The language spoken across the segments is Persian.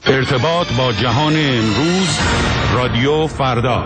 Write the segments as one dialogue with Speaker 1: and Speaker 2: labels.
Speaker 1: ارتباط با جهان امروز، رادیو فردا.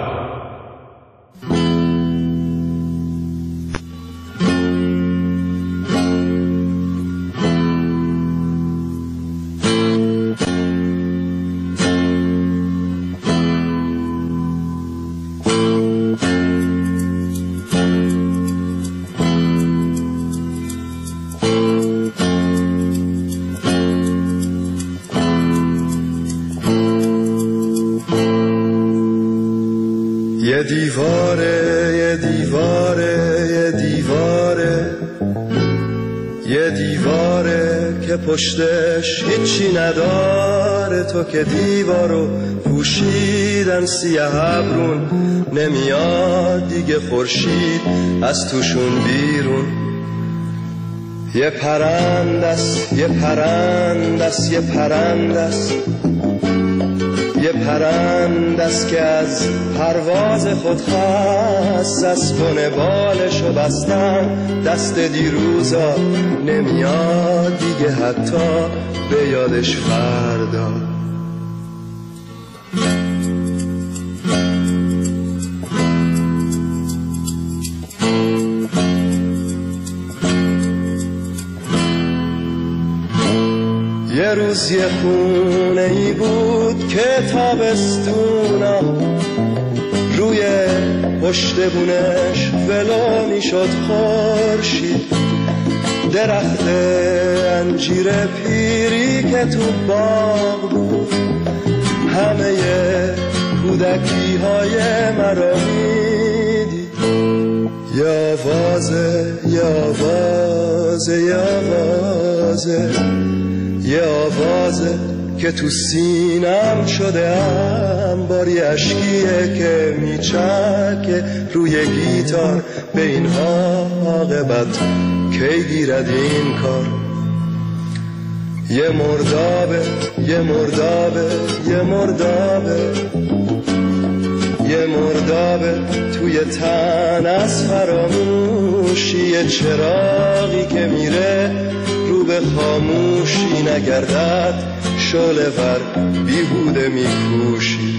Speaker 2: یه دیواره که پشتش هیچی نداره، تو که دیوارو پوشیدن سیاه ابرون، نمیاد دیگه خورشید از توشون بیرون. یه پرندست یه پرندست یه پرندست یه پرندست که از پرواز خود خست، از کنه بالشو بستن دست دیروزا، نمیاد دیگه حتی به یادش فردا. یه روز یه خونه ای بود که تابستونا روی پشت بونش ولو میشد خورشید، درخت انجیر پیری که تو باغ بود همه کودکی های مرا میدید. یه آوازه یه آوازه یه آوازه یه آوازه که تو سینم شده انباری، اشکیه که میچکه روی گیتار، به این عاقبت کی گیرد این کار. یه مردابه یه مردابه یه مردابه یه مردابه توی تن از فراموشی، یه چراغی که میره رو به خاموشی، نگردد شعله ور بیهوده میکوشی.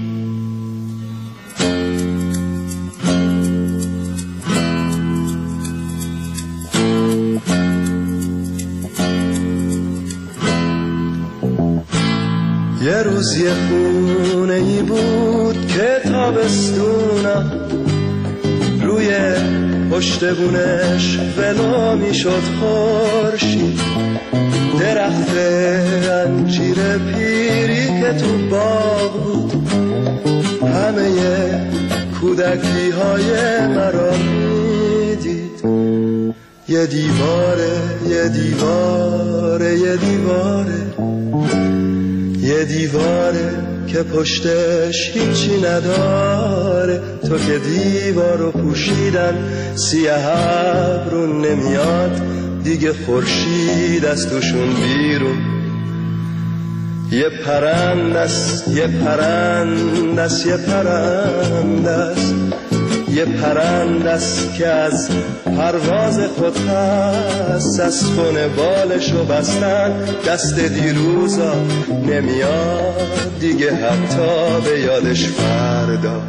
Speaker 2: یه روز یه خونه ای بود که تابستونا روی پشت بونش ولو میشد خورشید، درخت انجیر پیری که تو باغ بود همه کودکی های مرا میدید. یه دیواره یه دیواره یه دیواره یه دیواره که پشتش هیچی نداره، تو که دیوارو پوشیدن سیاه ابرون، نمیاد دیگه خورشید از توشون بیرون. یه پرندست یه پرندست یه پرندست یه پرندست که از پرواز خود خست، از خونه بالشو بستن دست دیروزا، نمیاد دیگه حتی به یادش فردا.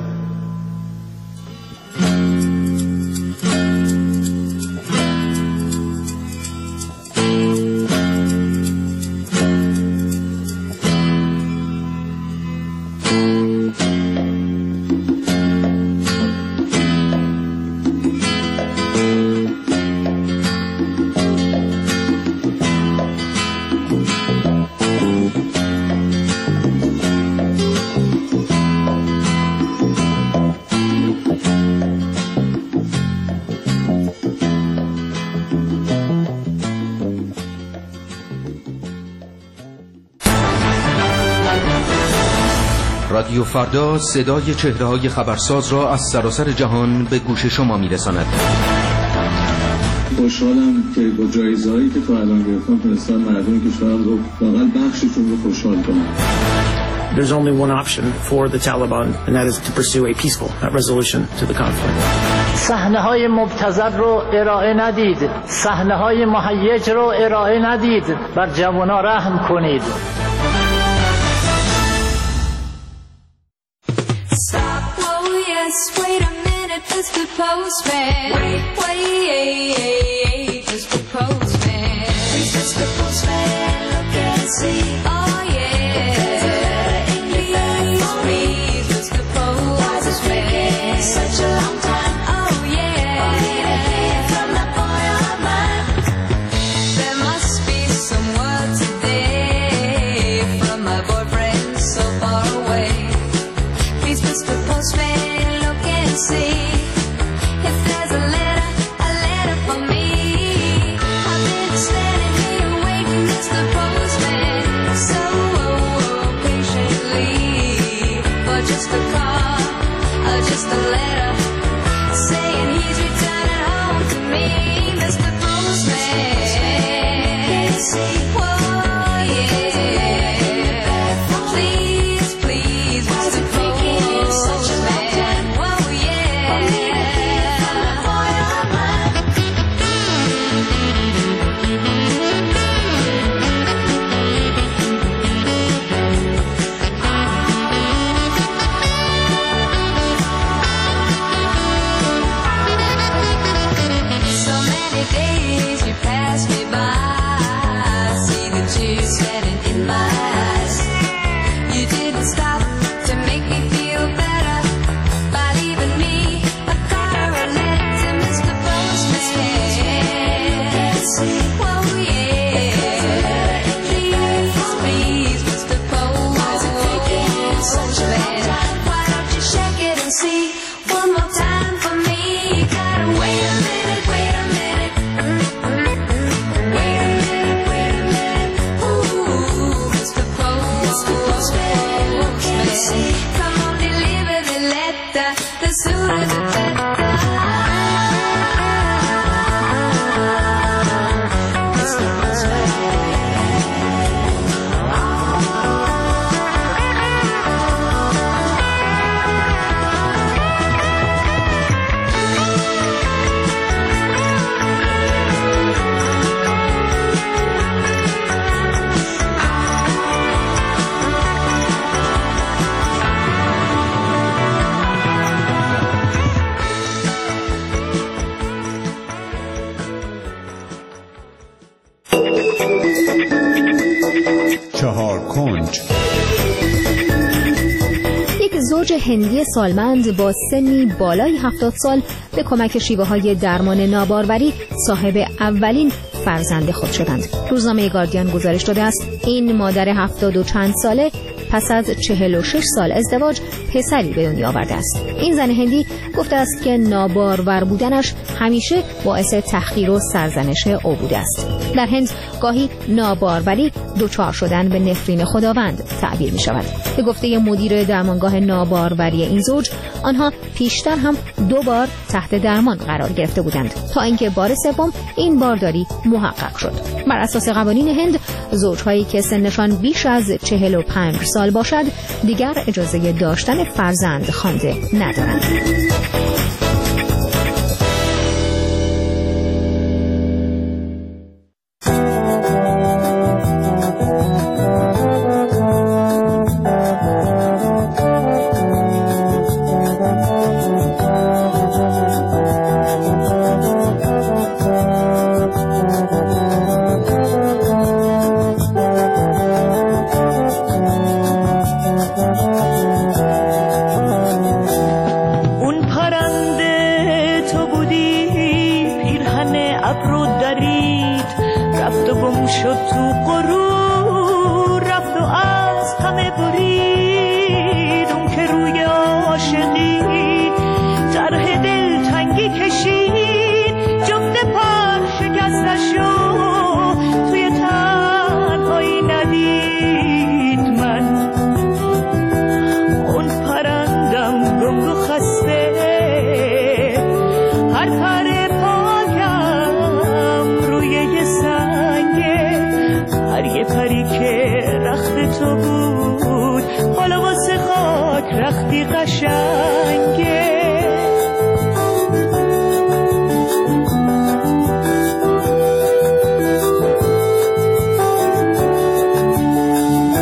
Speaker 3: رادیو فردا صدای چهره‌های خبرساز را از سراسر جهان به گوش شما می‌رساند.
Speaker 4: خوشحالم که با جایزه‌هایی که تا الان گرفتم تونستم مردم کشورم رو واقعا بخششون رو خوشحال کنم.
Speaker 5: There's only one option for the Taliban, and that is to pursue a peaceful resolution to the conflict.
Speaker 6: صحنه‌های مبتذل رو ارائه ندید، صحنه‌های مهیج رو ارائه ندید، بر جوانان رحم کنید.
Speaker 7: wait a minute, Mr. Postman. Wait, Mr. Postman. Please, Mr. Postman, look and see. Oh yeah. Please, Mr. Postman. Why is it taking such a long time? Oh yeah. Only to hear from that boy of mine. There must be some word today from my boyfriend so far away. Please, Mr. Postman, look and see if there's a letter for me. I've been standing here waiting, Mr. Postman, so patiently for just a call or just a letter saying he's returning home to me, Mr. Postman. Whoa, yeah. Please, please, Mr. Postman. Whoa, yeah. So many days you pass me by, see the tears standing in my eyes. You didn't stop to make me feel better by leaving me a card or a letter to Mr. Postman. Whoa, yeah. Please, Mr. Postman. Why don't you check it and see one more time for me? Gotta wait a minute, wait a minute. Wait a minute. Ooh, Mr. Postman. Come on, deliver the letter. The sooner the better. Mr. Postman.
Speaker 1: چهار کنج.
Speaker 8: یک زوج هندی سالمند با سنی بالای 70 سال به کمک شیوه‌های درمان ناباروری صاحب اولین فرزند خود شدند. روزنامه گاردین گزارش داده است این مادر 70 و چند ساله پس از 46 سال ازدواج پسری به دنیا آورده است. این زن هندی گفته است که نابارور بودنش همیشه باعث تحقیر و سرزنش او بوده است. در هند گاهی ناباروری دچار شدن به نفرین خداوند تعبیر می شود. به گفته مدیر درمانگاه ناباروری این زوج، آنها پیشتر هم 2 بار تحت درمان قرار گرفته بودند تا اینکه بار سوم این بارداری محقق شد. بر اساس قوانین هند، زوجهایی که سنشان بیش از 45 سال باشد دیگر اجازه داشتن فرزند خوانده ندارند.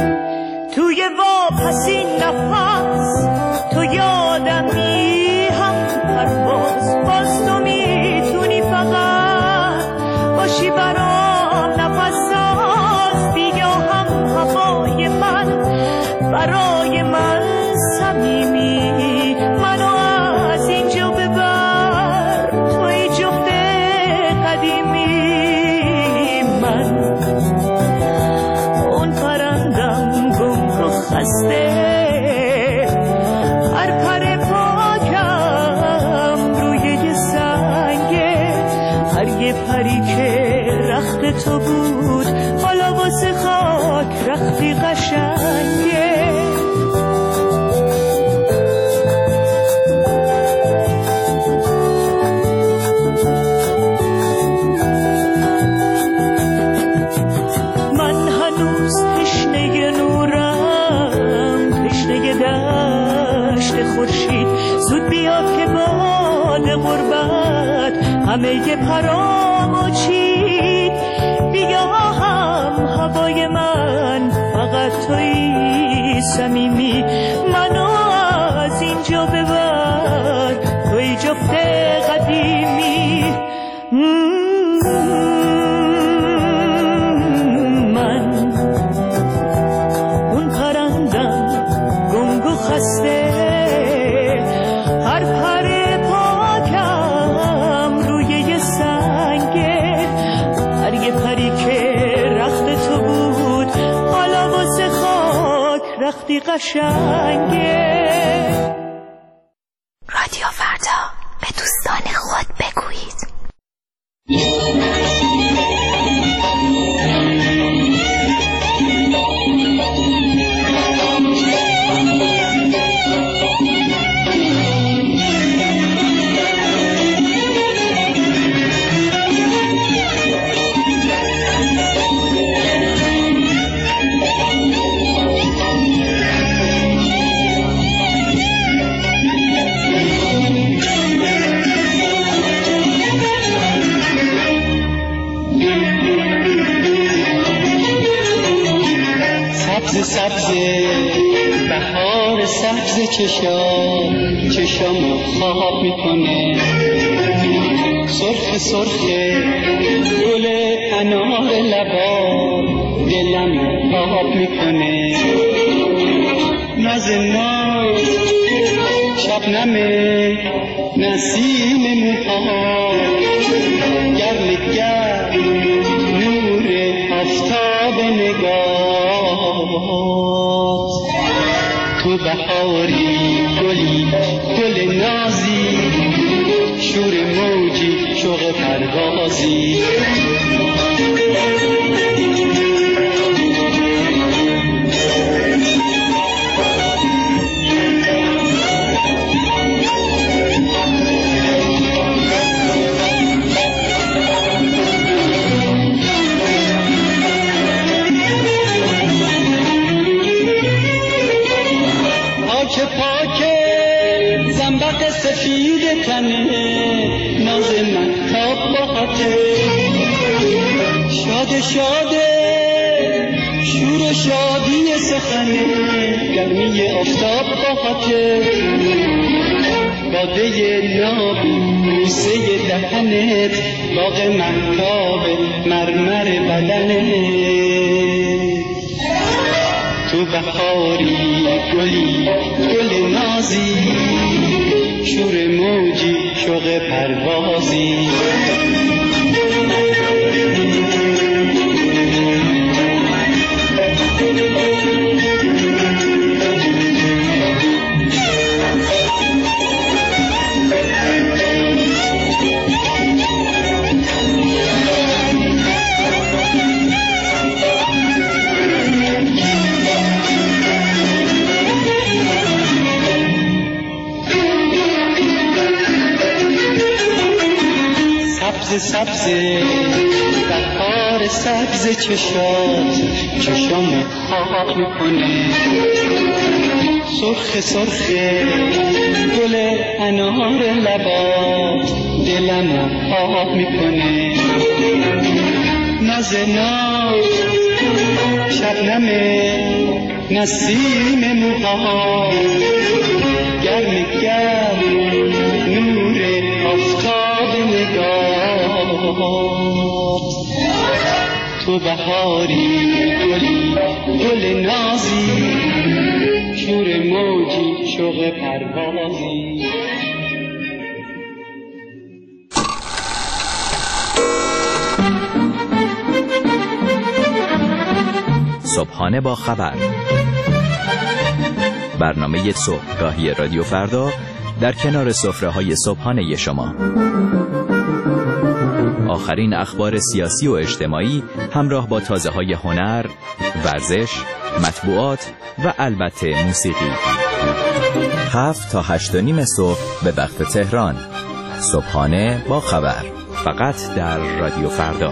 Speaker 9: توی واپسی نفس تو یادمی هم زود بیا که باد غربت همه پرامو چید. بیا هم هوای من فقط تویی صمیمی، منو از اینجا ببر تویی جفت قدیمی. من اون پرندم گنگ و خسته، هر پر پاکم روی یه سنگه، هر یه پری که رخت تو بود حالا واسه خاک رختی قشنگه.
Speaker 8: رادیو فردا، به دوستان خود بگویید.
Speaker 10: سبز بهار سبز چشم خواب میکنه، سرخ سرخ گل انار لبا دلم خواب میکنه. ناز ناز شبنم نسیم موها، گرم گرم نور آفتاب نگاه. تو بهاری گلی گل نازی، شور موجی شوق پروازی. سفید تنه ناز من تاب باته، شاد شاده شور و شادی سخنه، گرمی آفتاب باته. باده نابی بوسه دهنت، باغ مهتاب مرمر بدنت. تو بهاری گلی گل نازی، شور موجی شوق پروازی. سبز بهار سبز چشم خواب میکنه، سرخ سرخ گل انار لبا دلم خواب میکنه. ناز ناز شبنم نسیم موها، گرم گرم نور آفتاب نگاه. تو بهاری گل نازی، شور موجی شوق پروازی.
Speaker 11: صبحانه با خبر، برنامه صبحگاهی رادیو فردا در کنار سفره‌های صبحانه شما. آخرین اخبار سیاسی و اجتماعی همراه با تازه‌های هنر، ورزش، مطبوعات و البته موسیقی. 7 تا 8:30 صبح به وقت تهران. صبحانه با خبر، فقط در رادیو فردا.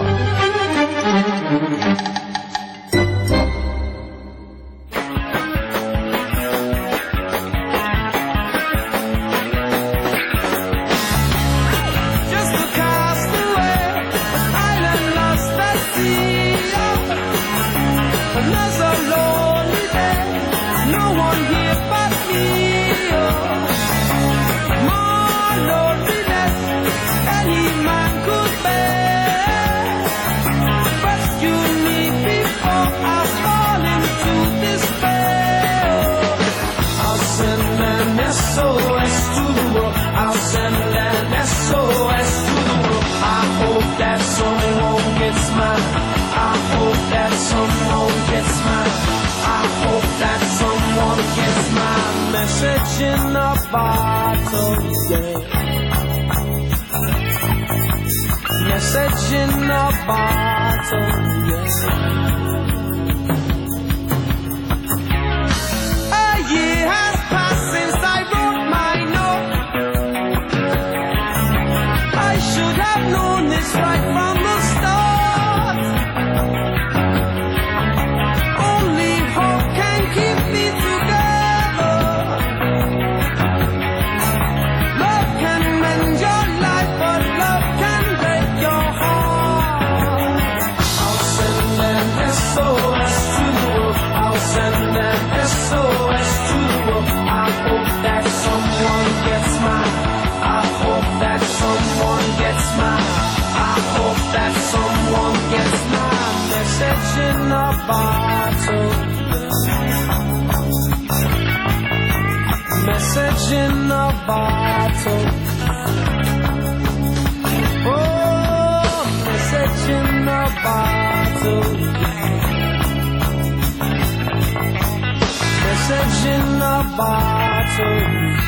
Speaker 12: message in a bottle, yeah. Message in a bottle, yeah. A year has passed since I wrote my note. I should have known this right from the start. Only hope can keep me together. Love can mend your life, but love can break your heart. I'll send an SOS to the world. I'll send an SOS to the world. I hope that someone gets mine. I hope that someone gets mine. I hope that someone gets my message in a bottle. Message in a bottle. Oh, message in a bottle. Message in a bottle.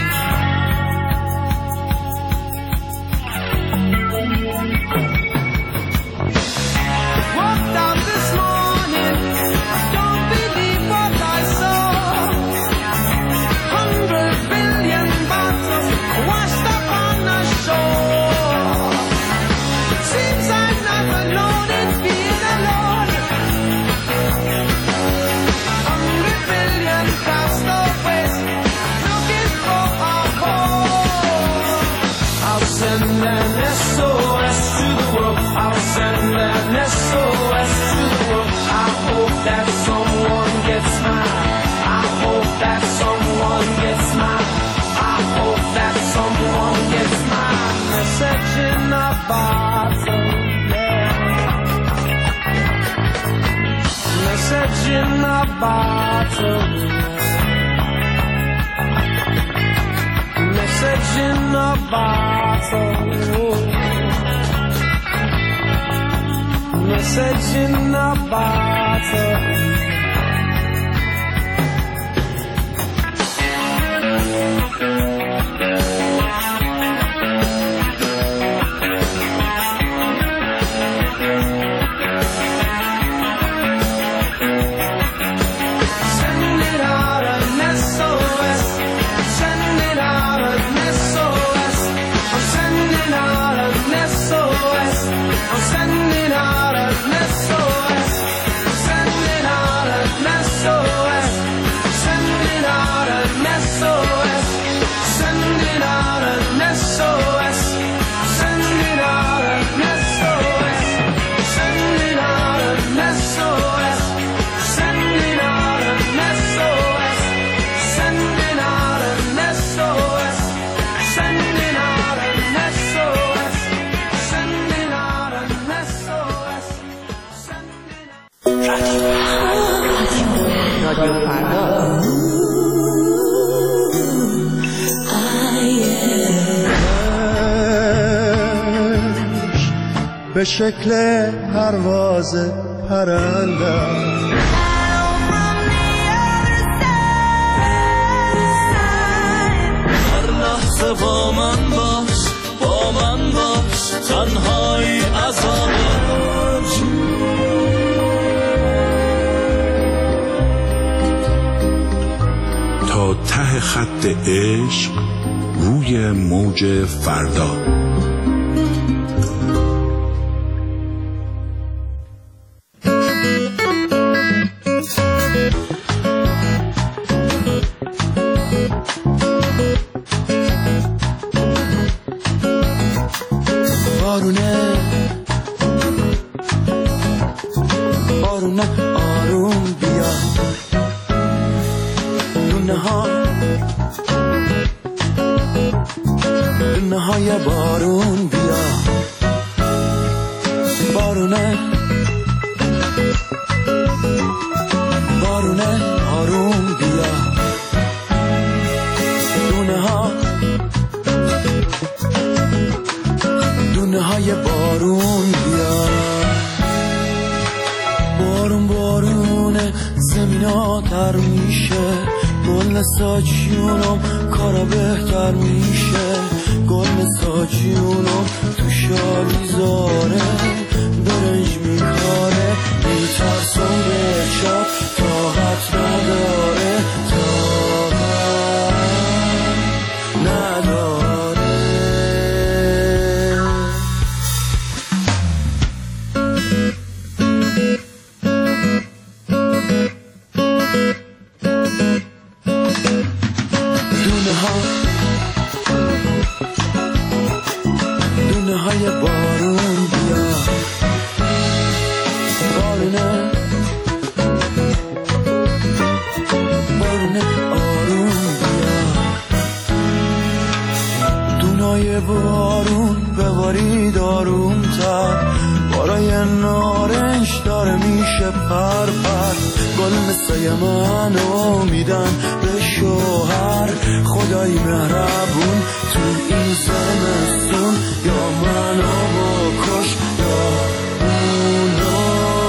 Speaker 12: Walked out this morning, don't believe what I saw. 100 billion bottles washed up on the shore. Seems I'm not alone in being alone. 100 billion castaways looking for a home. I'll send an SOS to the world. I'll send an SOS to the world. I hope that someone gets mine. I hope that someone gets mine. I hope that someone gets mine. Message in a bottle, yeah. Message in a bottle, yeah. Message in a bottle. Message in a bottle. Send it out an SOS. Send it out an SOS. I'm sending out an SOS. I'm sending out an SOS. Sending out an SOS. Sending out an SOS. Sending out an SOS. Sending out an SOS. Sending out an SOS. Sending out an SOS. Sending out an SOS. Sending out an SOS. Sending out an SOS.
Speaker 13: رادیو فردا.
Speaker 2: به شکل پرواز پرنده
Speaker 12: هر لحظه با من باش، با من باش، تنهایی عذاب
Speaker 1: تا ته خط عشق روی موج فردا.
Speaker 2: بارونه آروم بیا دونه های بارون بیا بارونه آروم بیا دونه های بارون بیا بارونه زمین ها تر میشه گل ساچیونم کارا بهتر میشه گل ساچیونم تو شالی زاره برنج میکاره میترسم به شب طاقت نداره دونه های بارون بیا بارونه آروم بیا دونای بارون ببارید آروم تر بارای نارنج داره میشه پر پر گل مثل منو میدن به شوهر خدای مهربون تو این زمستون یا منو بکش یا اونو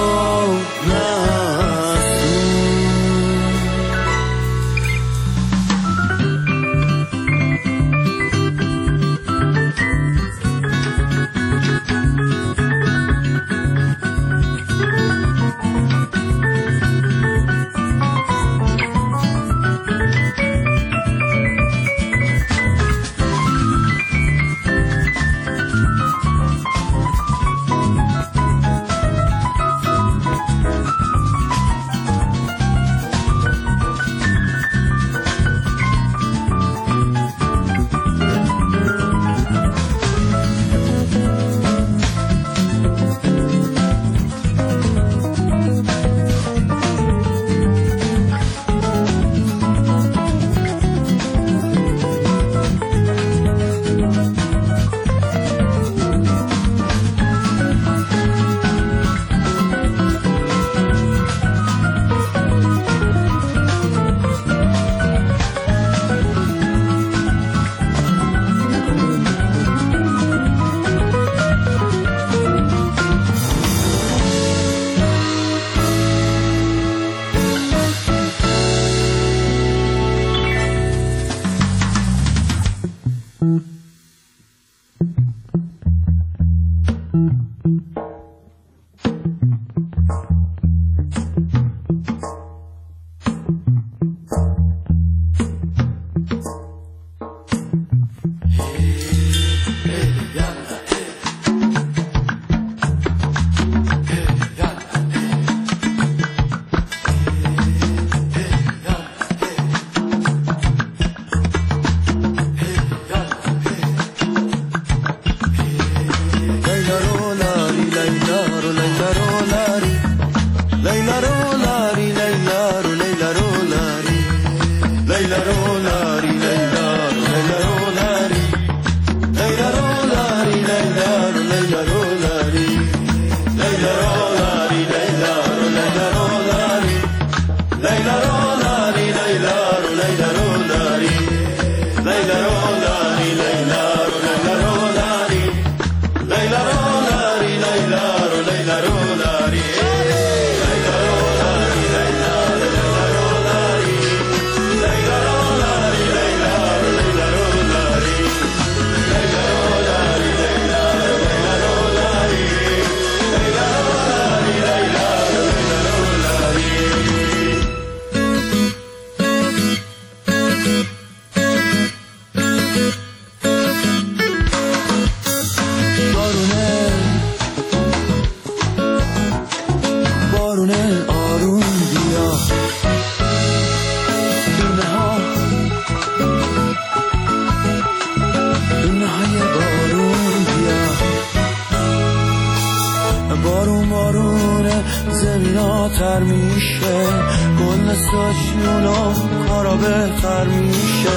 Speaker 2: تر میشه گل ساچیونم کارا بهتر میشه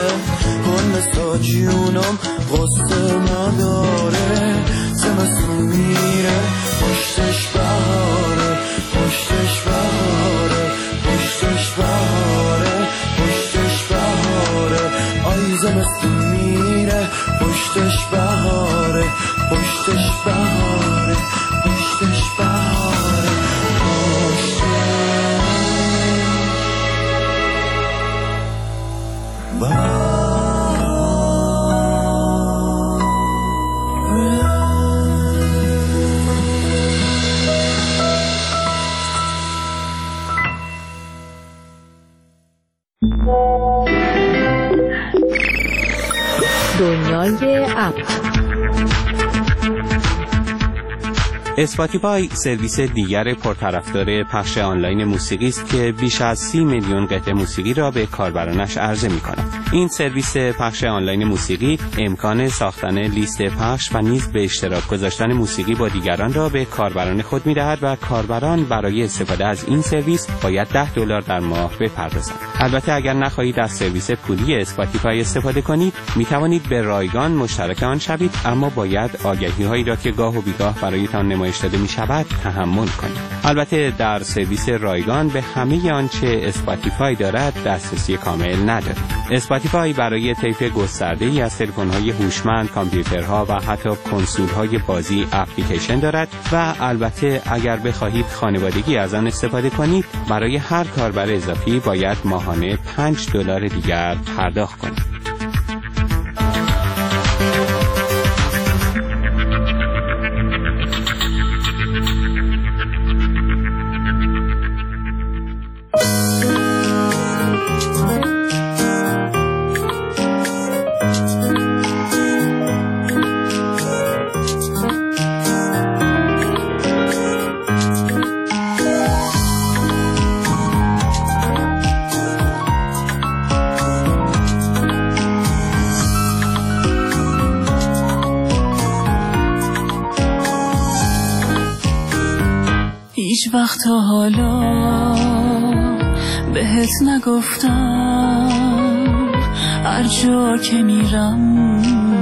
Speaker 2: گل ساچیونم غصه نداره زمستون میره پشتش بهاره پشتش بهاره پشتش بهاره پشتش بهاره آی زمستون میره پشتش بهاره پشتش بهاره پشتش بهاره
Speaker 8: دنیای اپ.
Speaker 13: اسپاتیفای سرویس دیگر پرطرفدار پخش آنلاین موسیقی است که بیش از 30 میلیون قطعه موسیقی را به کاربرانش عرضه می‌کند. این سرویس پخش آنلاین موسیقی امکان ساختن لیست پخش و نیز به اشتراک گذاشتن موسیقی با دیگران را به کاربران خود می‌دهد و کاربران برای استفاده از این سرویس باید $10 در ماه بپردازند. البته اگر نخواهید از سرویس پولی اسپاتیفای استفاده کنید، می‌توانید به رایگان مشترک آن شوید، اما باید آگهی‌هایی را که گاه و بیگاه برایتان نمایش داده می‌شود تحمل کنید. البته در سرویس رایگان به همه آنچه اسپاتیفای دارد دسترسی کامل ندارید. اسپاتیفای برای طیف گسترده‌ای از تلفن‌های هوشمند، کامپیوترها و حتی کنسول‌های بازی اپلیکیشن دارد و البته اگر بخواهید خانوادگی از آن استفاده کنید، برای هر کاربر اضافی باید ماهانه $5 دیگر پرداخت کنید.
Speaker 9: هیچ وقت تا حالا بهت نگفتم، هر جا که میرم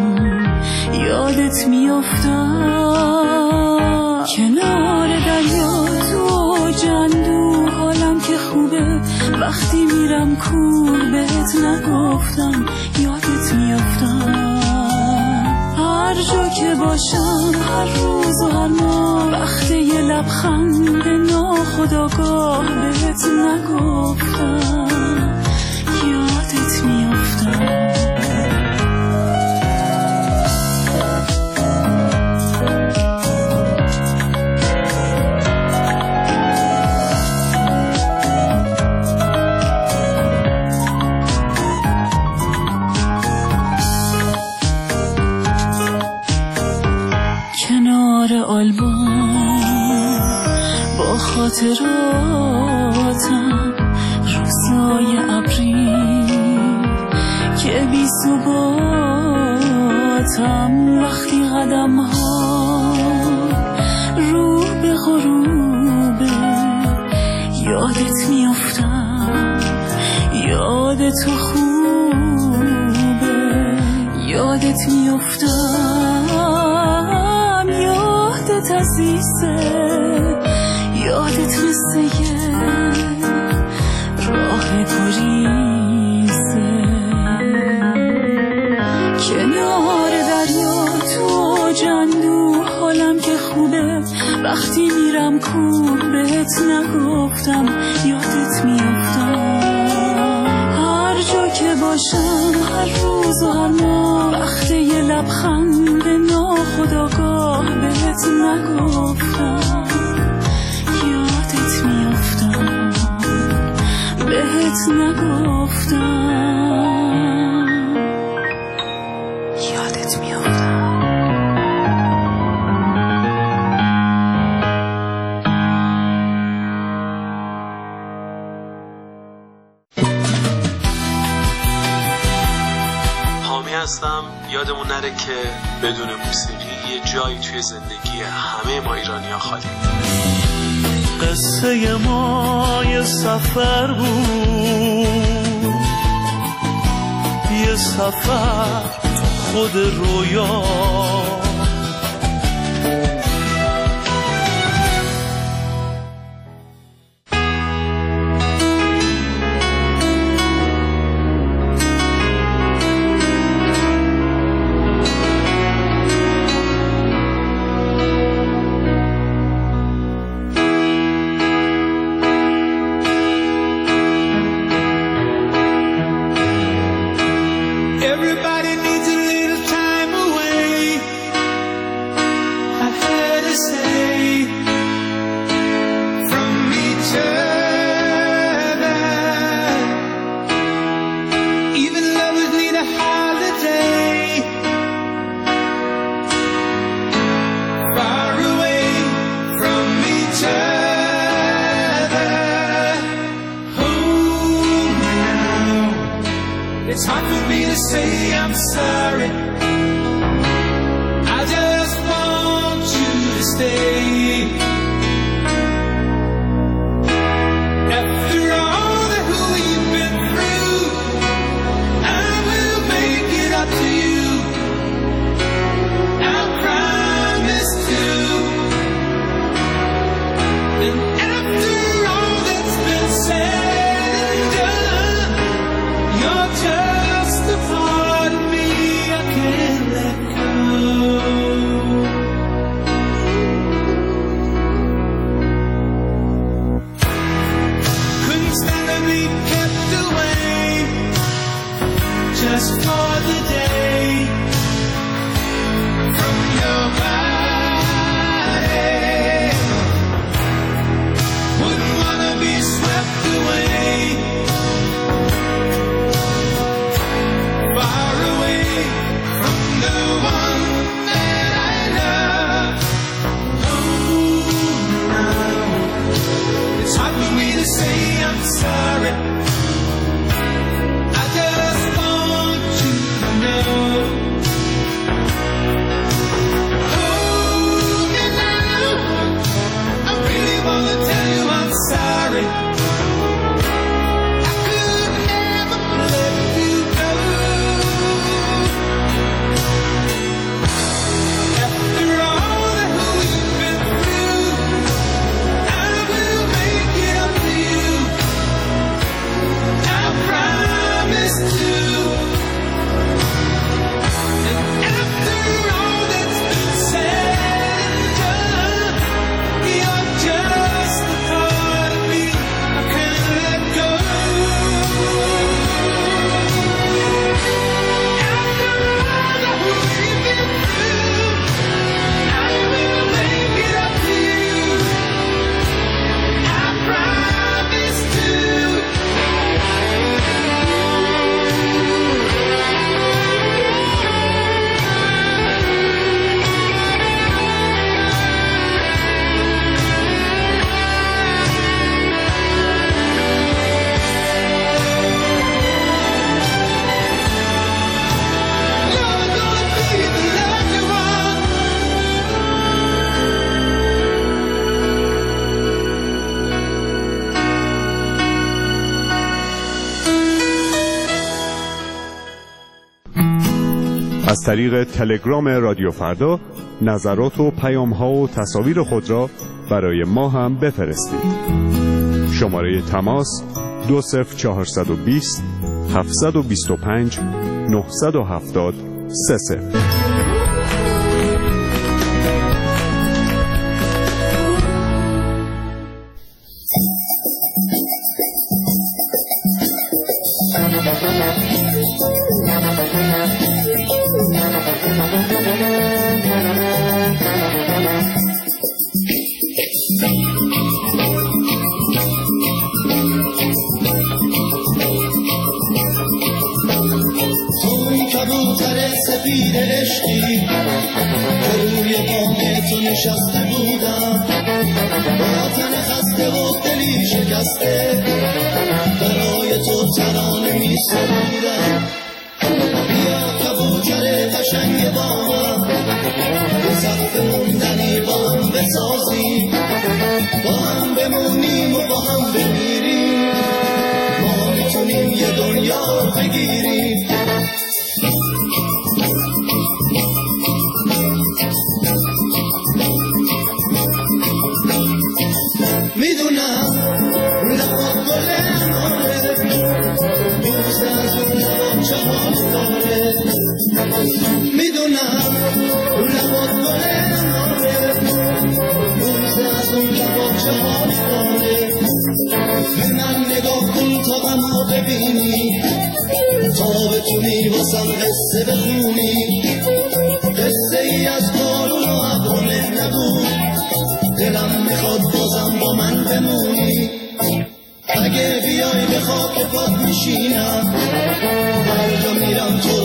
Speaker 9: یادت میافتم. کنار دریا تو جندو حالم که خوبه، وقتی میرم کور بهت نگفتم یادت میافتم. هر جا که باشم هر روز و هر ماه، وقتی یه لبخند ناخودآگاه بهت نگفتم یادت میافتم. خاطراتم روزای ابری که بی ثباتم، وقتی قدم ها رو به غروبه یادت میافتم. یاد تو خوبه یادت میافتم. یادت عزیزه یادت مثل یه راه گریزه. کنار دریا تو جندو حالم که خوبه، وقتی میرم کور بهت نگفتم یادت میافتم. هر جا که باشم هر روز و هر ماه، وقتی یه لبخند ناخودآگاه بهت نگفتم بهت نگفتم یادت میافتم.
Speaker 14: حامی هستم. یادمون نره که بدون موسیقی یه جایی توی زندگی همه ما ایرانی‌ها خالی.
Speaker 12: قصه ما یه سفر بود، یه سفر خود رویا. a holiday, far away from each other. Hold me now. It's hard for me to say I'm sorry. I just want you to stay. After all that we've been through, I will make it up to you. I promise to. And after all that's been said and done, you're just a part of me I can't let go. Couldn't stand to be kept away just for the day from your body. Wouldn't wanna be swept away, far away from the one that I love. Oh, now it's hard for me to say I'm sorry. I just want you to know. Hold me now. I really wanna tell you I'm sorry. I could never let you go. After all that we've been through, I will make it up to you. I promise to. And after all that's been said and done, you're just a part of me I can't let go. After all that we've been through, I will make it up to you. I promise to.
Speaker 15: از طریق تلگرام رادیو فردا نظرات و پیام‌ها و تصاویر خود را برای ما هم بفرستید. شماره تماس 20420 725 970 30.
Speaker 12: توی کبوتر سفید عشقی که روی بام تو نشسته بودم، با تن خسته و دلی شکسته برای تو ترانه می سرودم. بیا کبوتر قشنگ با هم به سخت موندنی با هم بسازیم، با هم بمونیم و با هم بمیریم، ما میتونیم یه دنیا بگیریم. میدونم لبا گل اناره، بوسه از اون لبا چهار داره. میدونم لبا گل اناره، بوسه از اون لبا چهار داره. به من نگاه کن تا غمو ببینی، تا بتونی واسم قصه بخونی. قصه ای از بارون و ابر و مهربون، دلم میخواد بازم با من بمونی. اگه بیای به خاک پات میشینم، هر جا میرم تو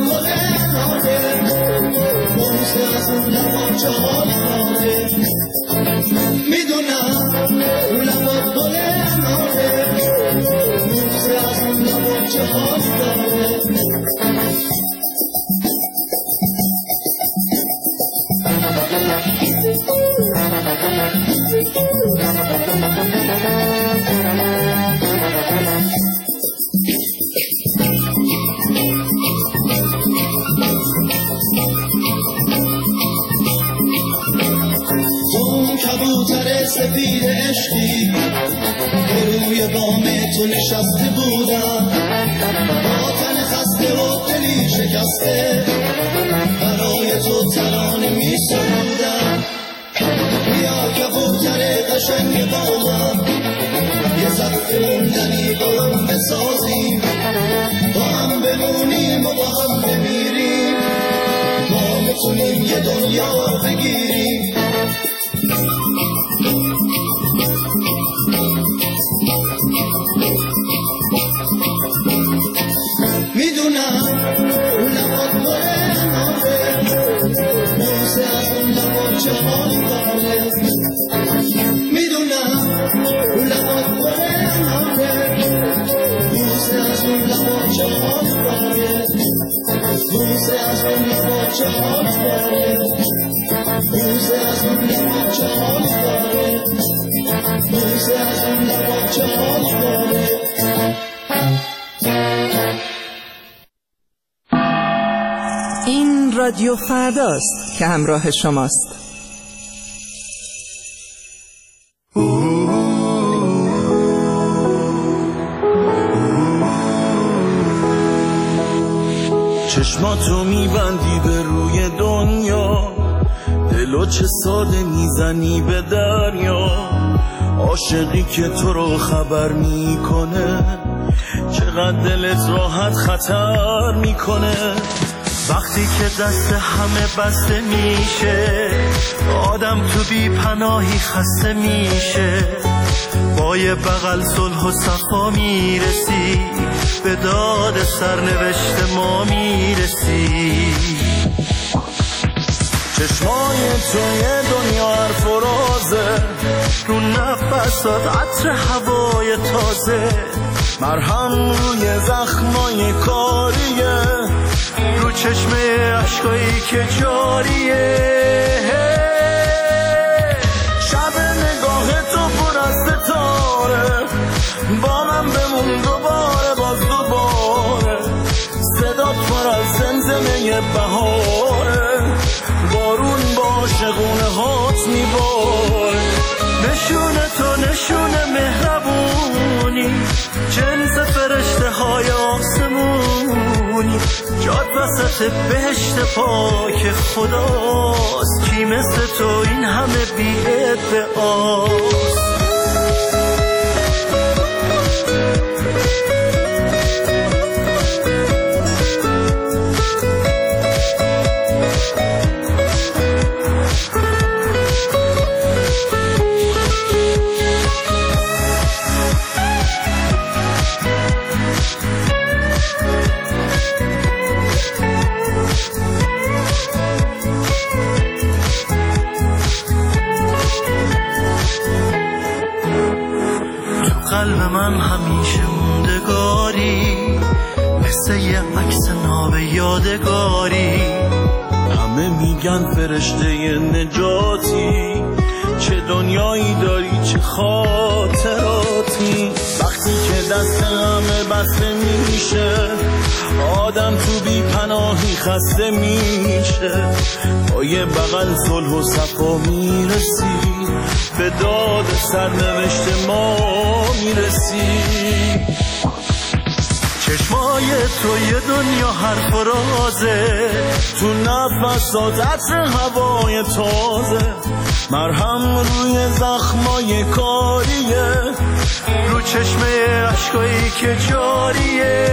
Speaker 2: کبوتر سفید عشقی که روی بام تو نشسته بودم، با تن خسته و دلی شکسته برای تو ترانه می سرودم. بیا کبوتر قشنگ بامم، یه زفت موندنی با هم بسازیم، با هم بمونیم و با هم بمیریم، ما میتونیم یه دنیا بگیریم. میدونم اون لبات باره ناره، موزه از اون لبات چه حالی داره. میدونم اون لبات باره ناره، موزه از اون لبات چه حالی داره. موزه از اون لبات چه حالی داره. موزه از اون لبات چه حالی داره. موزه از اون لبات چه حالی داره.
Speaker 16: این رادیو فرداست که همراه شماست.
Speaker 2: چشماتو میبندی به روی دنیا، دلو چه ساده میزنی به دریا. عاشقی که تو رو خبر میکنه، چقدر دلت راحت خطر میکنه. وقتی که دست همه بسته میشه، آدم تو بی پناهی خسته میشه. با یه بغل صلح و صفا میرسی، به داد سرنوشت ما میرسی. چشمای تو یه دنیا حرف و رازه، رو نفسات عطر هوای تازه. مرهم روی زخمای کاریه، رو چشمه عشقایی که جاریه. شب نگاه تو پر از ستاره، با من بمون دوباره باز دوباره. صدات پر از زمزمه بهاره، بارون با شگونه هات میباره. نشونه تو نشونه مهربونی، جنس فرشته های آسمونی. جاد وسط بهشت پاک خداست، کی مثل تو این همه بی ادعاست. قلب من همیشه موندگاری، مثل یه عکس ناب یادگاری. همه میگن فرشته نجاتی، چه دنیایی داری چه خاطراتی. وقتی که دست همه بسته میشه، آدم تو بی پناهی خسته میشه. با یه بغل صلح و صفا میرسی، به داد سرنوشت ما میرسی. چشمای تو یه دنیا حرف و رازه، تو نفسات عطر هوای تازه. مرهم روی زخمای کاریه، رو چشمه عشقایی که جاریه.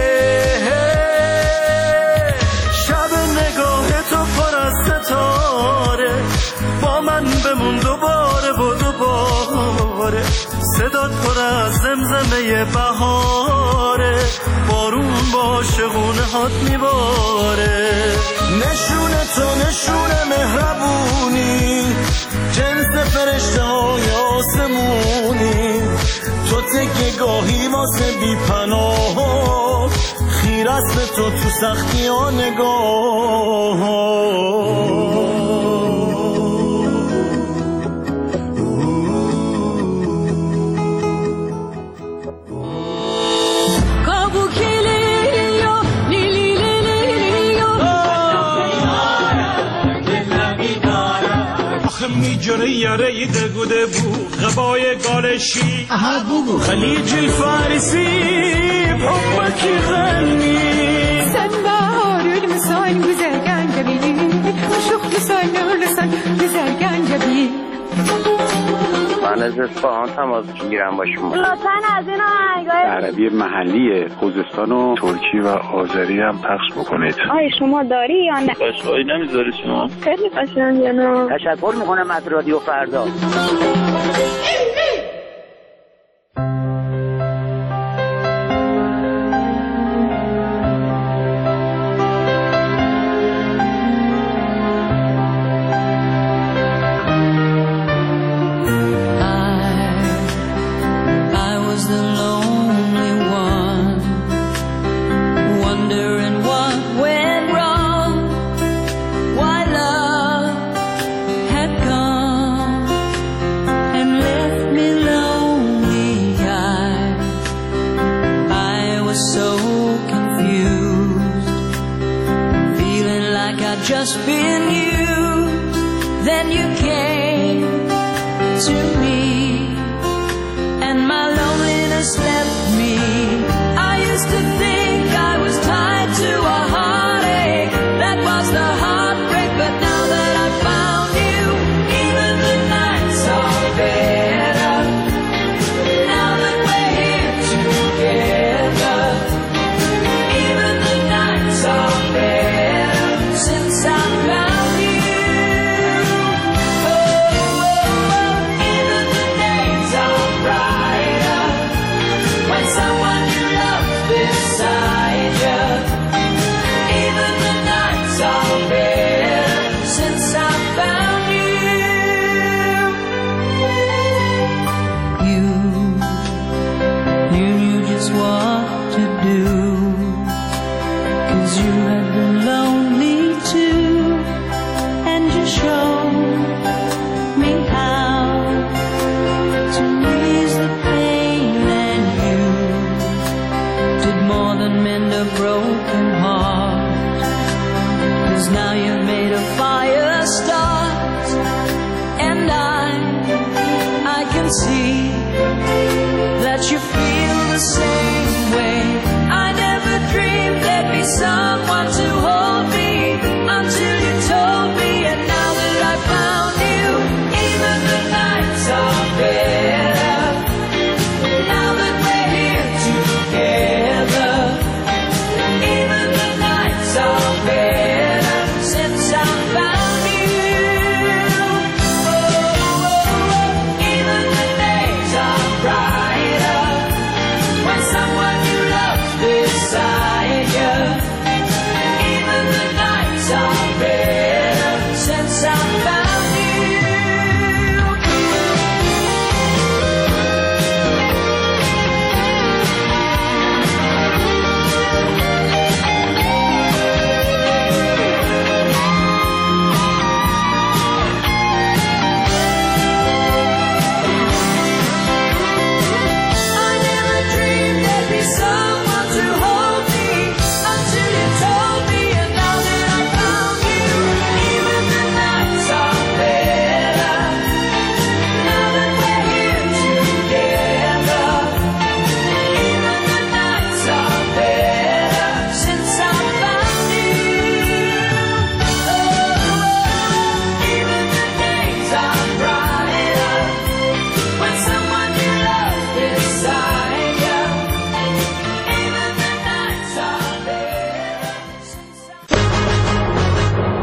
Speaker 2: شب نگاه تو پر از ستاره، با من بمون دوباره و دوباره.
Speaker 17: صدات پر از زمزمه بهاره، بارون با شغونه هات میباره. نشون تو نشون مهربونی، جنس فرشته های آسمونی. تو تکه گاهی واسه بی پناه، خیر است به تو سختی ها نگاه.
Speaker 18: میجره یاره دگوده بو غبای گالشی خلیج الفارسی بحبك غني
Speaker 19: سنبار المسان güzelgen جبين وشوق لسان لسان güzelgen جبين.
Speaker 20: من از اصفهان تماس میگیرم با شما.
Speaker 21: لطفاً از این آهنگای
Speaker 22: عربی محلی خوزستان و ترکی و آذری هم پخش بکنید.
Speaker 21: آیا شما داری یا نه؟
Speaker 22: قشنگی نمیذاری شما؟
Speaker 21: خیلی قشنگه. نه
Speaker 20: تشکر میکنم از رادیو فردا.
Speaker 7: Just been used, then you came to me, and my loneliness left me. I used to think I was tied to a heartache, that was the heartbreak, but now that I found you, even the nights are better, now that we're here together, even the nights are better. Since I found you, oh, oh, oh, even the days are brighter when someone you love beside you. Even the nights are better since I found you. You knew just what to do, 'cause you had been lonely too, and you showed me how to ease the pain, and you did more than mend a broken heart, 'cause now you've made a fire start, and I can see that you feel the same way. I never dreamed there'd be someone to hold me until you told me, and now that I found you, even the nights are better, now that we're here together, even the nights are better since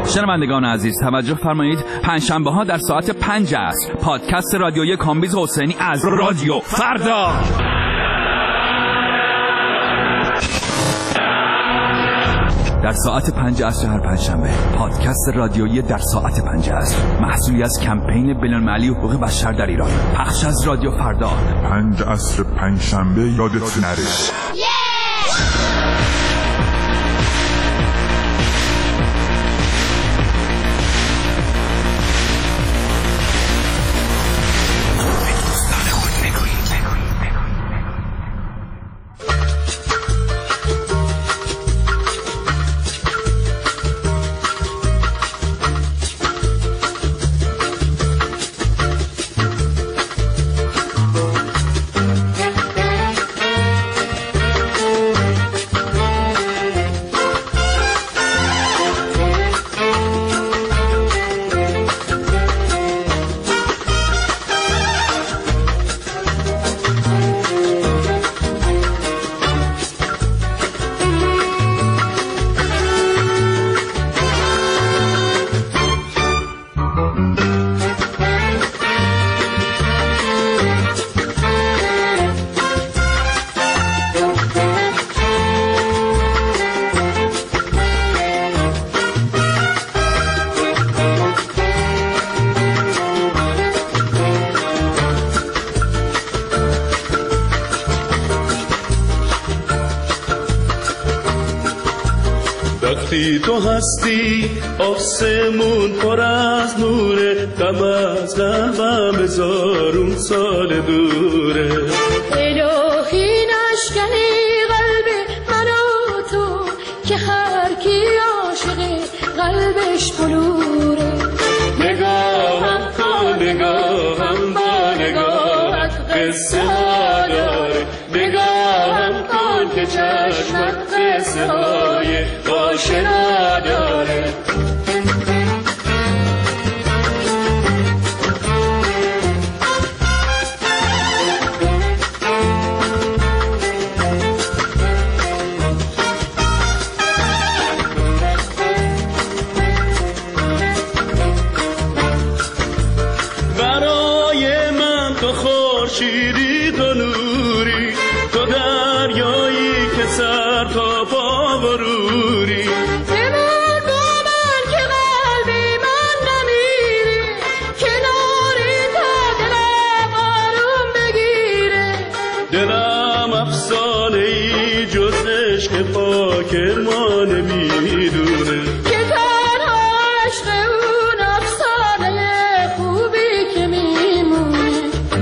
Speaker 3: شنوندگان عزیز توجه فرمایید، پنجشنبه ها در ساعت 5 عصر پادکست رادیویی کامبیز حسینی از رادیو فردا. در ساعت 5 عصر هر پنجشنبه پادکست رادیویی در ساعت 5 عصر، محصولی از کمپین بین‌المللی حقوق بشر در ایران، پخش از رادیو فردا.
Speaker 4: 5 عصر پنجشنبه یادت نره.
Speaker 18: وقتی تو هستی آسمون پر از نوره، غم از قلبم هزارون سال دوره.
Speaker 19: الهی نشکنی قلب من و تو که هر کی عاشق قلبش بلوره.
Speaker 18: نگاهم کن نگاهم با نگاهت قصه ها داره، نگاهم کن که چشمت قصه های آشنا داره. برای من تو خورشیدی، تو نوری، تو دریایی که سر تا پا بروری.
Speaker 19: بمون با من که قلبی من نمیره، کناری تا دلم آروم بگیره.
Speaker 18: دلم افسانه ای جز عشق پاک ما نمیدونه،
Speaker 19: که تنها عشق اون افسانه خوبی که میمونه.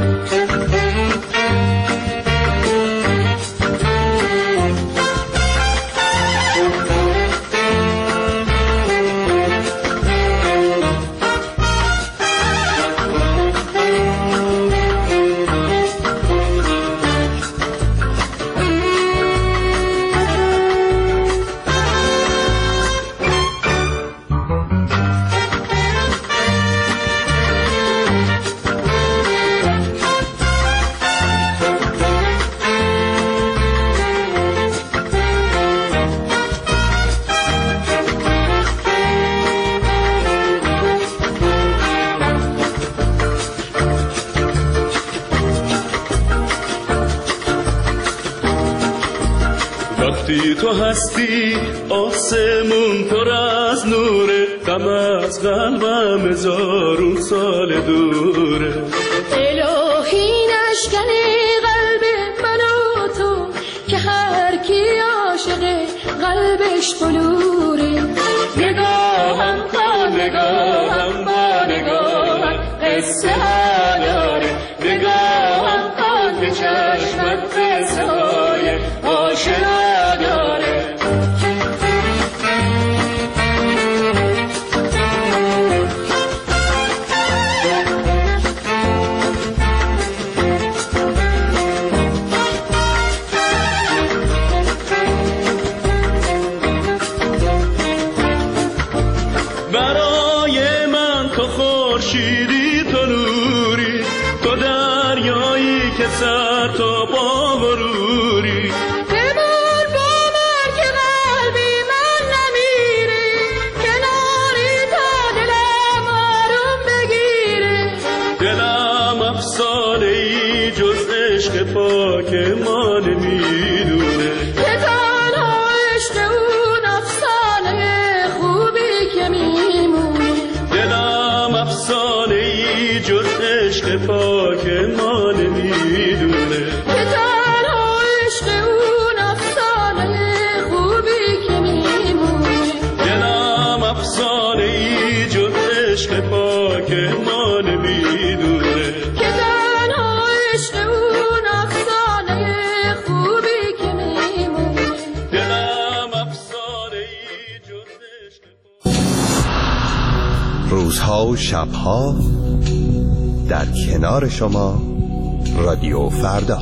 Speaker 18: وقتی تو هستی آسمون پر از نوره، غم از قلبم هزارون سال دوره.
Speaker 19: الهی نشکنی قلب من و تو که هر کی عاشق قلبش بلوره.
Speaker 18: نگاهم کن نگاهم با نگاهت قصه ها داره، نگاهم کن که چشمت قصه های آشنا داره. برای من تو خورشیدی، تو نوری، تو دریایی که سر تا پا بروری.
Speaker 19: بمون با من که قلبی من نمیره، کناری
Speaker 18: ما نمیدونه
Speaker 19: که تنها عشق اون افسانه خوبی که میمونه.
Speaker 18: دلم افسانه ای جز عشق پاک ما نمیدونه
Speaker 19: که تنها عشق اون افسانه خوبی که میمونه.
Speaker 18: دلم افسانه ای جز عشق پاک ما نمیدونه
Speaker 19: که تنها عشق اون افسانه خوبی که میمونه.
Speaker 18: دلم افسانه ای جز عشق
Speaker 5: روزها و شبها در کنار شما رادیو فردا.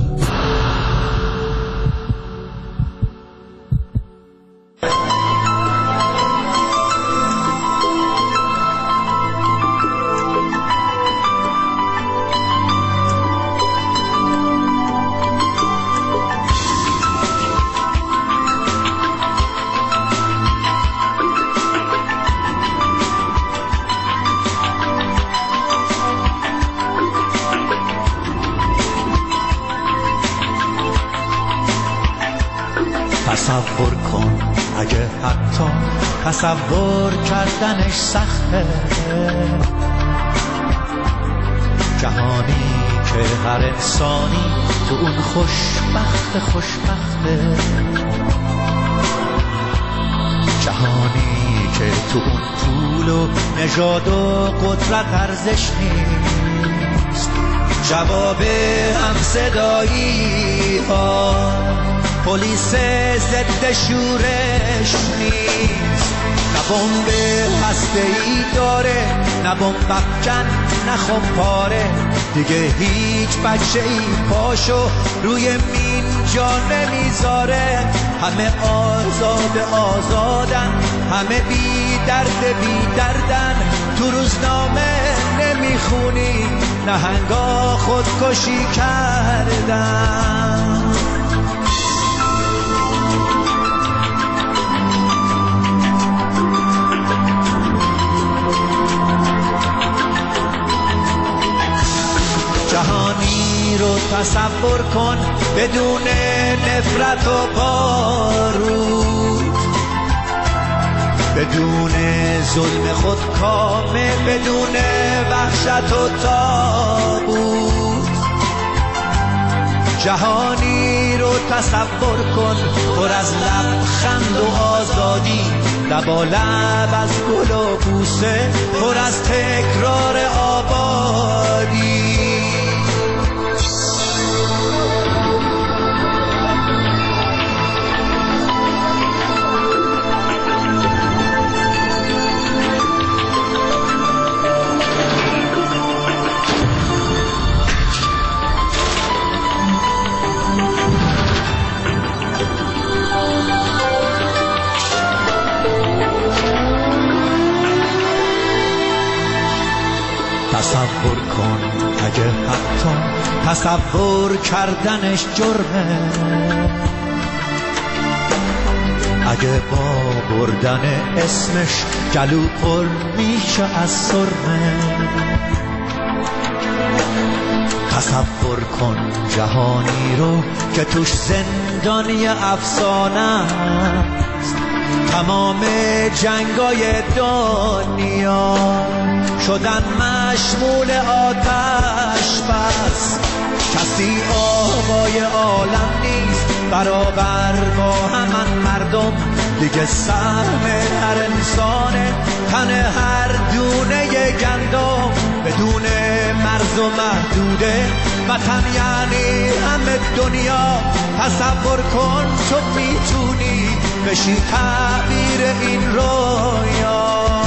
Speaker 6: تصور کن اگه حتی تصور کردنش سخته، جهانی که هر انسانی تو اون خوشبخته، جهانی که تو اون پول و نژاد و قدرت ارزش نیست، جواب هم صدایی ها پلیس ضد شورش نیست. نه بمب هسته‌ای داره، نه بمب افکن، نه خمپاره، دیگه هیچ بچه‌ای پاشو روی مین جا نمیذاره. همه آزادن، همه بی دردن، تو روزنامه نمیخونی نهنگا خودکشی کردن. جهانی رو تصور کن بدون نفرت و بارود، بدون ظلم خودکامه، بدون وحشت و تابوت. جهانی رو تصور کن پر از لبخند و آزادی، لبالب از گل و بوسه، پر از تکرار آبادی. تصور کن اگه حتی تصور کردنش جرمه، اگه با بردن اسمش گلو پر میشه از سرمه. تصور کن جهانی رو که توش زندانی افسانه است، تمام جنگای دنیا شدن مشمول آتش بس. کسی آقای عالم نیست برابر با همان مردم، دیگه سهم هر انسانه، تن هر دونه گندم، بدون مرز و محدوده وطن یعنی همه دنیا. تصور کن تو میتونی بشی تعبیر این رویا.